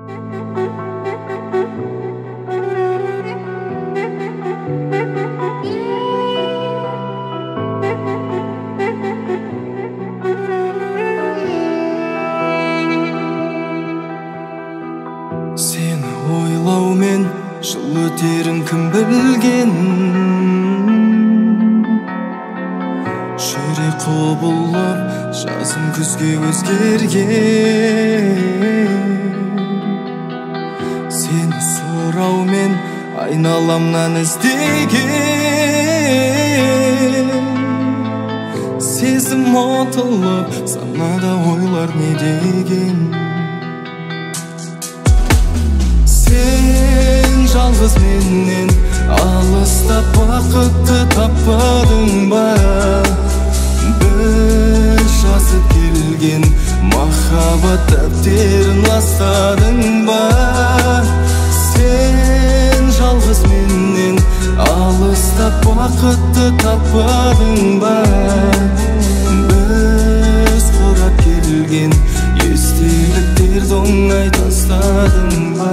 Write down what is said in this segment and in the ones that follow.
Seni ойлаумен жыл өтерін кім білген, жүрек құбылып жазым күзге өзгерген. Сені сұраумен айналамнан іздеген, сезім отылып санада ойлар не деген. Сен жалғыз менен алыстап бақытты таппадың ба? Біз жазып келген махаббат дәптерін ластадың ба? Сен жалғыз менен алыстап бақытты таппадың ба? Біз құрап келген естеліктерді оңай тастадың ба?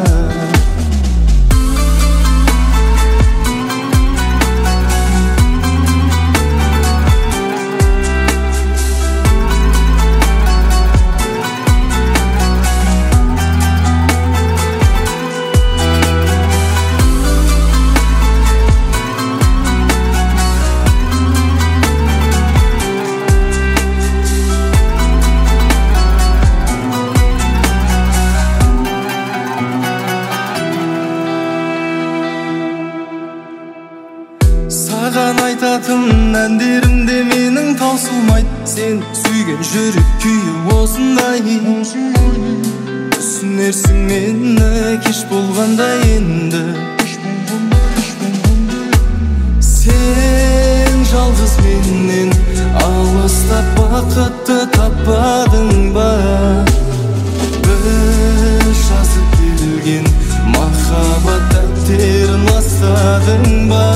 Саған айтатын әндерімде менің таусылмайды. Сен сүйген жүрек күйі осындай. Түсінерсің мені кеш болғанда енді. Сен жалғыз менен алыстап бақытты таппадың ба? Біз жазып келген махаббат дәптерін ластадың ба?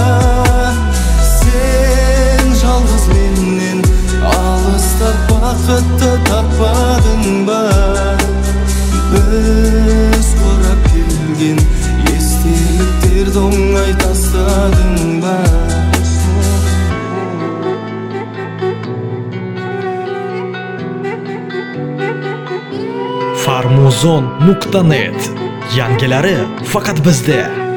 Сен жалғыз менен алыстап бақытты таппадың ба? Біз құрап келген естеліктерді оңай тастадың ба? Farmuzon.net yangilari faqat bizda.